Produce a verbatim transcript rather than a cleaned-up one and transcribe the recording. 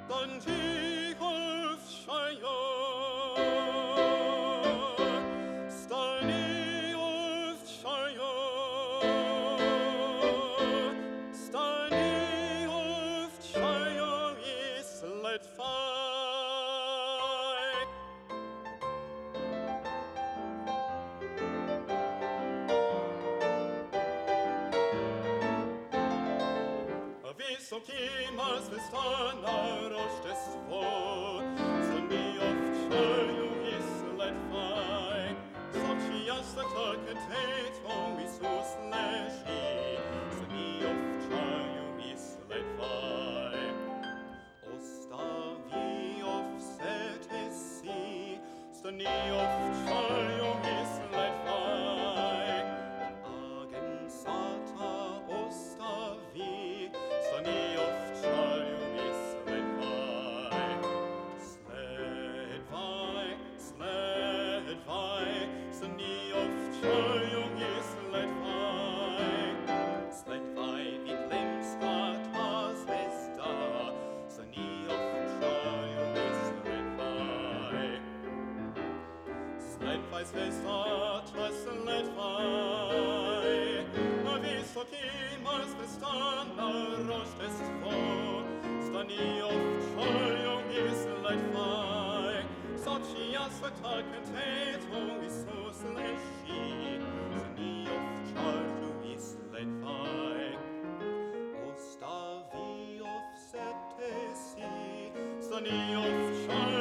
Kimas vestana roštestvo, za mi ovčaju izlet faj, soči jasta tako teto Isus leži, za mi ovčaju izlet faj. Ostavi ovsete si, stani ovčaju izlet faj, agen sata ostavi, stani ovčaju izlet faj. Sled faj, sled faj, stani ovčaju izlet faj. Sled faj, vitlemska ta zvezda, stani ovčaju izlet faj. Sled faj, zvezda ta sled faj, na visoki Mars vestana roštestvo, stani ovčaju izlet faj, soči jasveta kanteto Isus leži, stani ovčaju izlet faj. Ostavi ovsete si, stani ovčaju